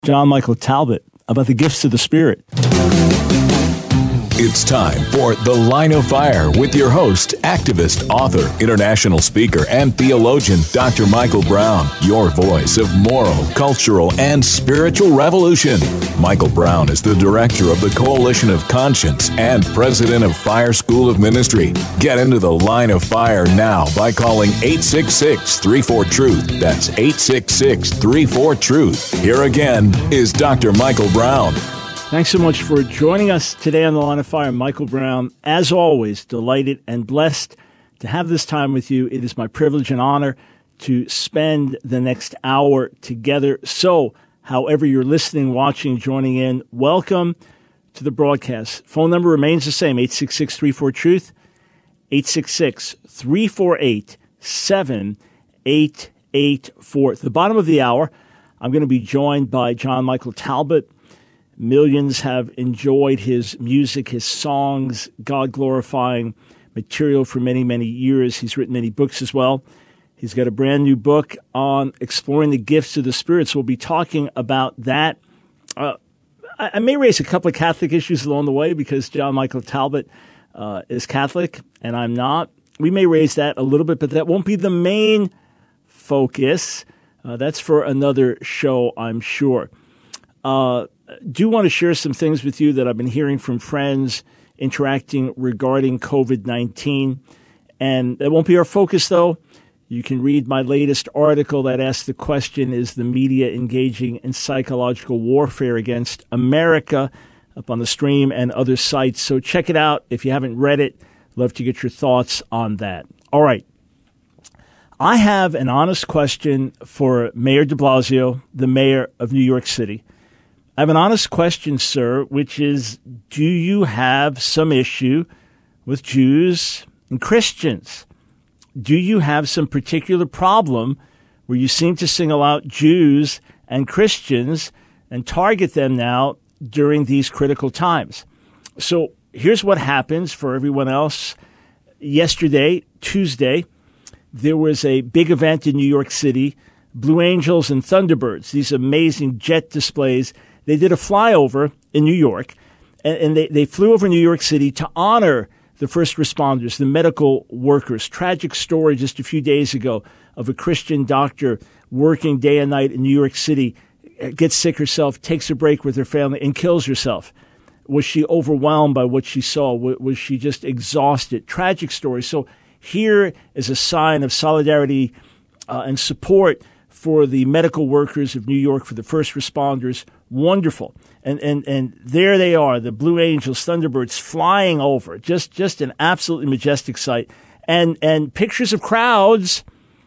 John Michael Talbot about the gifts of the Spirit. It's time for The Line of Fire with your host, activist, author, international speaker, and theologian, Dr. Michael Brown, your voice of moral, cultural, and spiritual revolution. Michael Brown is the director of the Coalition of Conscience and president of Fire School of Ministry. Get into The Line of Fire now by calling 866-34-TRUTH. That's 866-34-TRUTH. Here again is Dr. Michael Brown. Thanks so much for joining us today on The Line of Fire. Michael Brown, as always, delighted and blessed to have this time with you. It is my privilege and honor to spend the next hour together. So, however you're listening, watching, joining in, welcome to the broadcast. Phone number remains the same, 866-34-TRUTH, 866-348-7884. At the bottom of the hour, I'm going to be joined by John Michael Talbot. Millions have enjoyed his music, his songs, God-glorifying material for many, many years. He's written many books as well. He's got a brand new book on exploring the gifts of the Spirit, so we'll be talking about that. I may raise a couple of Catholic issues along the way because John Michael Talbot is Catholic and I'm not. We may raise that a little bit, but that won't be the main focus. That's for another show, I'm sure. Do want to share some things with you that I've been hearing from friends interacting regarding COVID-19. And that won't be our focus, though. You can read my latest article that asks the question, is the media engaging in psychological warfare against America, up on the Stream and other sites. So check it out. If you haven't read it, love to get your thoughts on that. All right. I have an honest question for Mayor de Blasio, the mayor of New York City. I have an honest question, sir, which is, do you have some issue with Jews and Christians? Do you have some particular problem where you seem to single out Jews and Christians and target them now during these critical times? So here's what happens for everyone else. Yesterday, Tuesday, there was a big event in New York City, Blue Angels and Thunderbirds, these amazing jet displays. They did a flyover in New York, and they flew over New York City to honor the first responders, the medical workers. Tragic story just a few days ago of a Christian doctor working day and night in New York City, gets sick herself, takes a break with her family, and kills herself. Was she overwhelmed by what she saw? Was she just exhausted? Tragic story. So here is a sign of solidarity and support for the medical workers of New York, for the first responders. Wonderful. And there they are, the Blue Angels, Thunderbirds flying over. Just an absolutely majestic sight. And pictures of crowds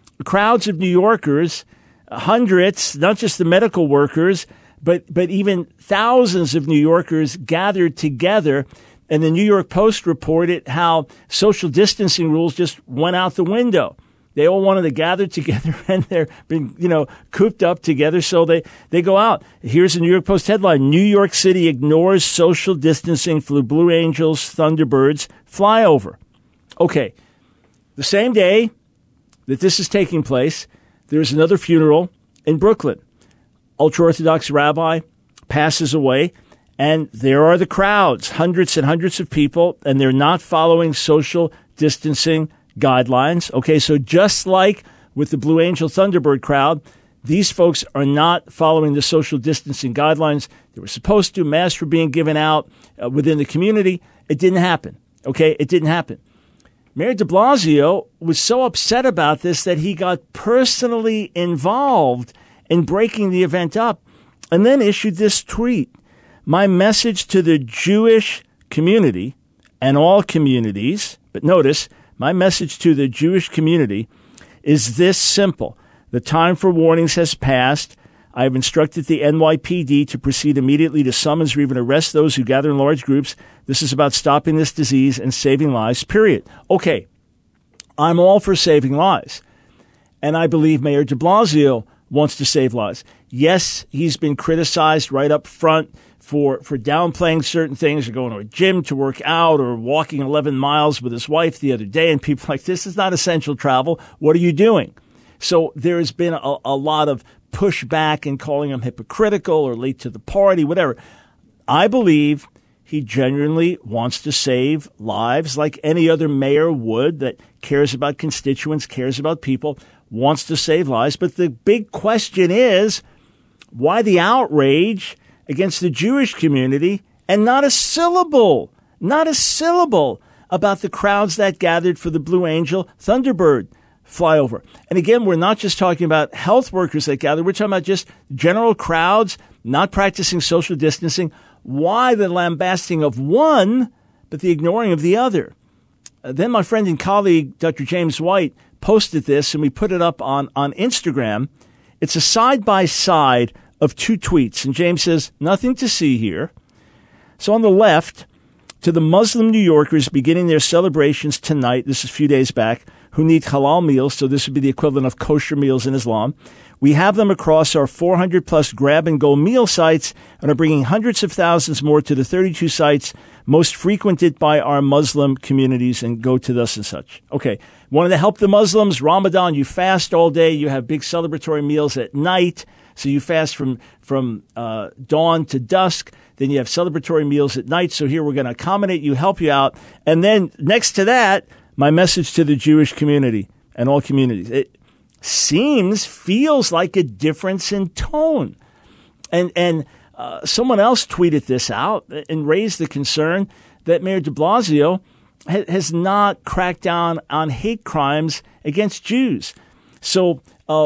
of New Yorkers, hundreds, not just the medical workers, but even thousands of New Yorkers gathered together. And the New York Post reported how social distancing rules just went out the window. They all wanted to gather together, and they're been, cooped up together, so they go out. Here's the New York Post headline: New York City ignores social distancing for the Blue Angels Thunderbirds flyover. Okay, the same day that this is taking place, there's another funeral in Brooklyn. Ultra-Orthodox rabbi passes away, and there are the crowds, hundreds and hundreds of people, and they're not following social distancing guidelines. Okay, so just like with the Blue Angel Thunderbird crowd, these folks are not following the social distancing guidelines. They were supposed to. Masks were being given out within the community. It didn't happen. Okay, it didn't happen. Mayor de Blasio was so upset about this that he got personally involved in breaking the event up and then issued this tweet: my message to the Jewish community and all communities, but notice, my message to the Jewish community is this simple. The time for warnings has passed. I have instructed the NYPD to proceed immediately to summons or even arrest those who gather in large groups. This is about stopping this disease and saving lives, period. Okay, I'm all for saving lives. And I believe Mayor de Blasio wants to save lives. Yes, he's been criticized right up front for downplaying certain things, or going to a gym to work out, or walking 11 miles with his wife the other day, and people are like, this is not essential travel. What are you doing? So there has been a lot of push back and calling him hypocritical or late to the party, whatever. I believe he genuinely wants to save lives like any other mayor would that cares about constituents, cares about people, wants to save lives. But the big question is, why the outrage against the Jewish community and not a syllable about the crowds that gathered for the Blue Angel Thunderbird flyover? And again, we're not just talking about health workers that gathered. We're talking about just general crowds not practicing social distancing. Why the lambasting of one, but the ignoring of the other? Then my friend and colleague, Dr. James White, posted this, and we put it up on Instagram. It's a side-by-side of two tweets. And James says, nothing to see here. So on the left, to the Muslim New Yorkers beginning their celebrations tonight, this is a few days back, who need halal meals, so this would be the equivalent of kosher meals in Islam. We have them across our 400-plus grab-and-go meal sites and are bringing hundreds of thousands more to the 32 sites most frequented by our Muslim communities, and go to thus and such. Okay, wanted to help the Muslims. Ramadan, you fast all day. You have big celebratory meals at night, so you fast from dawn to dusk. Then you have celebratory meals at night. So here we're going to accommodate you, help you out. And then next to that, my message to the Jewish community and all communities. It feels like a difference in tone. And someone else tweeted this out and raised the concern that Mayor de Blasio has not cracked down on hate crimes against Jews. So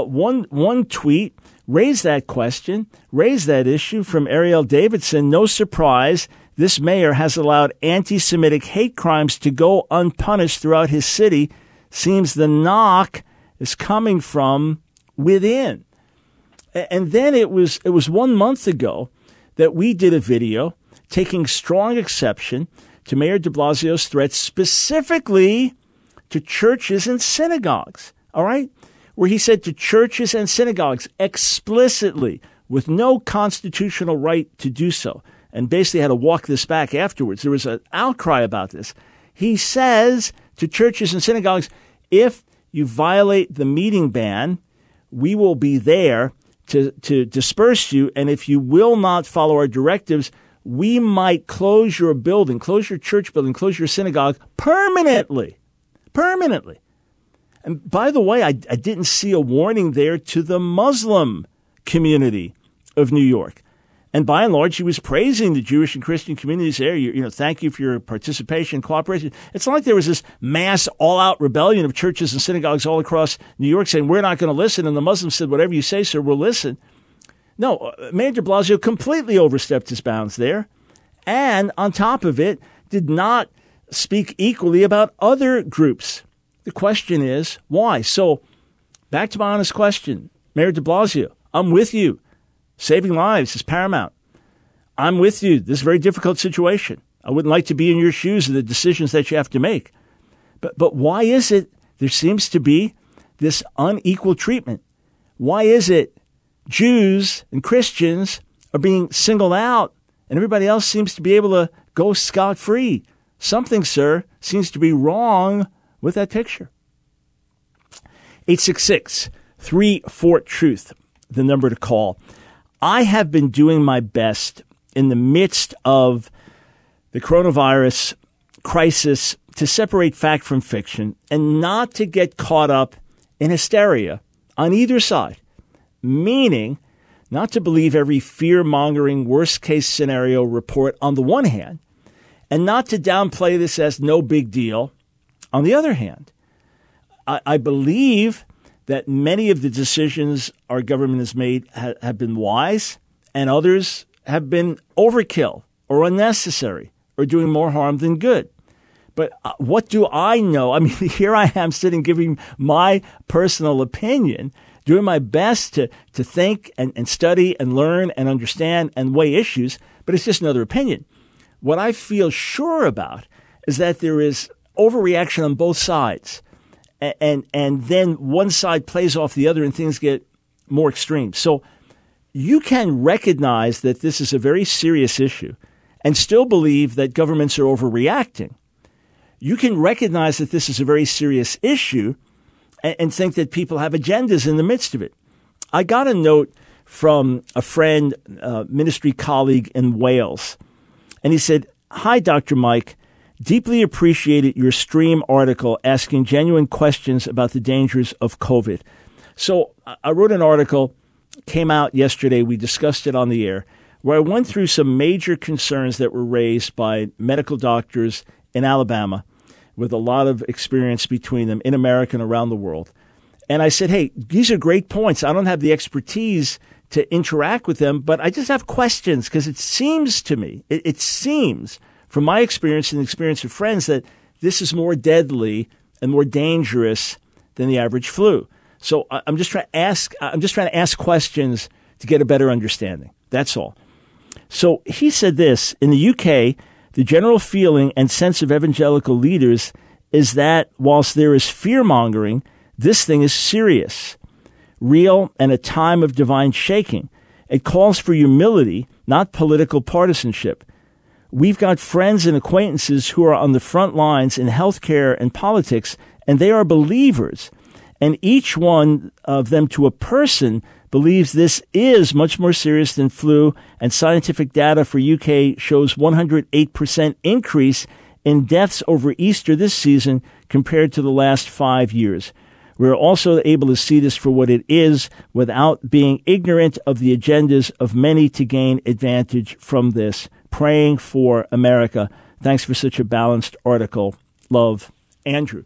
one tweet raised that question, raised that issue from Ariel Davidson. No surprise, this mayor has allowed anti-Semitic hate crimes to go unpunished throughout his city. Seems the knock is coming from within. And then it was 1 month ago that we did a video taking strong exception to Mayor de Blasio's threats specifically to churches and synagogues, all right? Where he said to churches and synagogues explicitly, with no constitutional right to do so, and basically had to walk this back afterwards. There was an outcry about this. He says to churches and synagogues, if you violate the meeting ban, we will be there to disperse you. And if you will not follow our directives, we might close your building, close your church building, close your synagogue permanently. Permanently. And by the way, I didn't see a warning there to the Muslim community of New York. And by and large, he was praising the Jewish and Christian communities there. Thank you for your participation, cooperation. It's not like there was this mass all-out rebellion of churches and synagogues all across New York saying, we're not going to listen. And the Muslims said, whatever you say, sir, we'll listen. No, Mayor de Blasio completely overstepped his bounds there. And on top of it, did not speak equally about other groups. The question is, why? So back to my honest question, Mayor de Blasio, I'm with you. Saving lives is paramount. I'm with you. This is a very difficult situation. I wouldn't like to be in your shoes and the decisions that you have to make. But why is it there seems to be this unequal treatment? Why is it Jews and Christians are being singled out and everybody else seems to be able to go scot-free? Something, sir, seems to be wrong with that picture. 866-34-TRUTH, the number to call. I have been doing my best in the midst of the coronavirus crisis to separate fact from fiction and not to get caught up in hysteria on either side, meaning not to believe every fear-mongering worst-case scenario report on the one hand, and not to downplay this as no big deal on the other hand. I believe that many of the decisions our government has made have been wise, and others have been overkill or unnecessary or doing more harm than good. But what do I know? I mean, here I am sitting giving my personal opinion, doing my best to think and study and learn and understand and weigh issues, but it's just another opinion. What I feel sure about is that there is overreaction on both sides. And then one side plays off the other and things get more extreme. So you can recognize that this is a very serious issue and still believe that governments are overreacting. You can recognize that this is a very serious issue and think that people have agendas in the midst of it. I got a note from a friend, ministry colleague in Wales, and he said, "Hi, Dr. Mike. Deeply appreciated your stream article asking genuine questions about the dangers of COVID." So I wrote an article, came out yesterday. We discussed it on the air, where I went through some major concerns that were raised by medical doctors in Alabama with a lot of experience between them in America and around the world. And I said, hey, these are great points. I don't have the expertise to interact with them, but I just have questions because it seems to me, it seems from my experience and the experience of friends that this is more deadly and more dangerous than the average flu. So I'm just trying to ask questions to get a better understanding. That's all. So he said this, in the UK, the general feeling and sense of evangelical leaders is that whilst there is fear-mongering, this thing is serious, real, and a time of divine shaking. It calls for humility, not political partisanship. We've got friends and acquaintances who are on the front lines in healthcare and politics, and they are believers. And each one of them to a person believes this is much more serious than flu, and scientific data for UK shows 108% increase in deaths over Easter this season compared to the last 5 years. We're also able to see this for what it is without being ignorant of the agendas of many to gain advantage from this. Praying for America. Thanks for such a balanced article. Love, Andrew.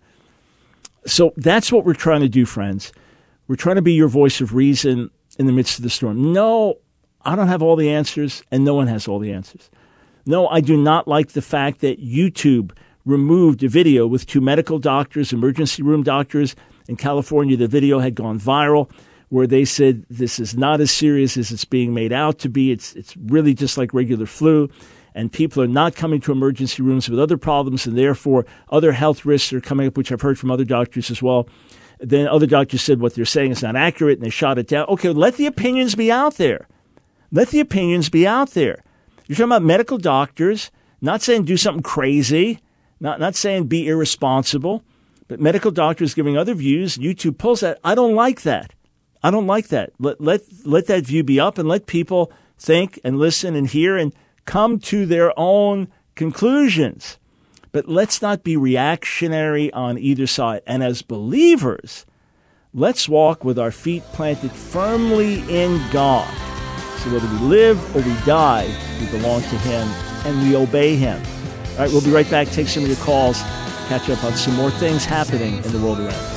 So that's what we're trying to do, friends. We're trying to be your voice of reason in the midst of the storm. No, I don't have all the answers, and no one has all the answers. No, I do not like the fact that YouTube removed a video with 2 medical doctors, emergency room doctors in California. The video had gone viral where they said this is not as serious as it's being made out to be. It's really just like regular flu, and people are not coming to emergency rooms with other problems, and therefore other health risks are coming up, which I've heard from other doctors as well. Then other doctors said what they're saying is not accurate, and they shot it down. Okay, let the opinions be out there. Let the opinions be out there. You're talking about medical doctors, not saying do something crazy, not saying be irresponsible, but medical doctors giving other views. YouTube pulls that. I don't like that. I don't like that. Let that view be up and let people think and listen and hear and come to their own conclusions. But let's not be reactionary on either side. And as believers, let's walk with our feet planted firmly in God. So whether we live or we die, we belong to Him and we obey Him. All right, we'll be right back. Take some of your calls. Catch up on some more things happening in the world around us.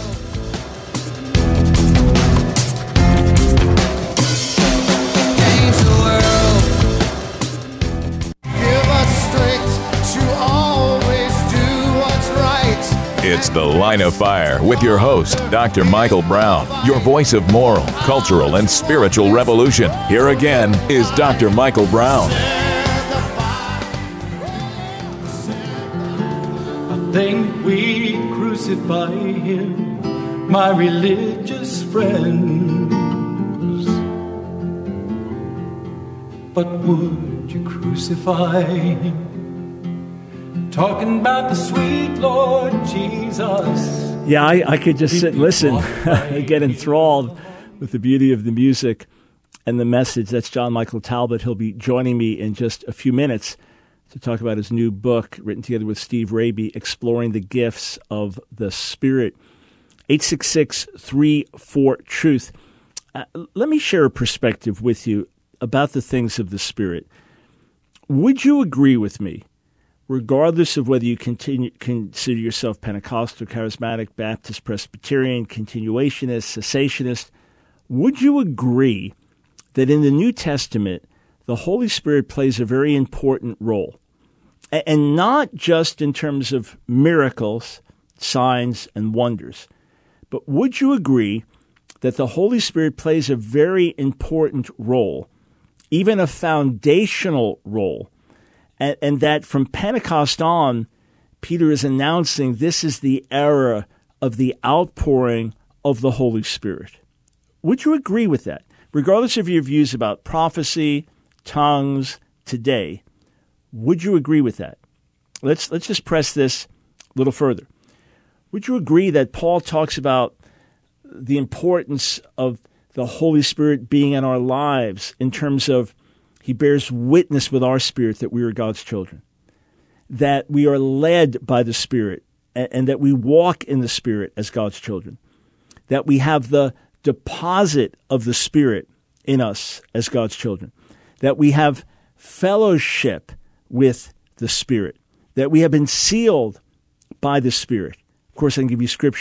It's The Line of Fire with your host, Dr. Michael Brown, your voice of moral, cultural, and spiritual revolution. Here again is Dr. Michael Brown. I think we crucify him, my religious friends. But would you crucify him? Talking about the sweet Lord Jesus. Yeah, I could just sit and listen, get enthralled with the beauty of the music and the message. That's John Michael Talbot. He'll be joining me in just a few minutes to talk about his new book, written together with Steve Raby, Exploring the Gifts of the Spirit. 866-34-TRUTH. Let me share a perspective with you about the things of the Spirit. Would you agree with me, regardless of whether you consider yourself Pentecostal, Charismatic, Baptist, Presbyterian, Continuationist, Cessationist, would you agree that in the New Testament, the Holy Spirit plays a very important role? And not just in terms of miracles, signs, and wonders, but would you agree that the Holy Spirit plays a very important role, even a foundational role, and that from Pentecost on, Peter is announcing this is the era of the outpouring of the Holy Spirit? Would you agree with that? Regardless of your views about prophecy, tongues, today, would you agree with that? Let's just press this a little further. Would you agree that Paul talks about the importance of the Holy Spirit being in our lives in terms of he bears witness with our spirit that we are God's children, that we are led by the Spirit, and that we walk in the Spirit as God's children, that we have the deposit of the Spirit in us as God's children, that we have fellowship with the Spirit, that we have been sealed by the Spirit. Of course, I can give you scripture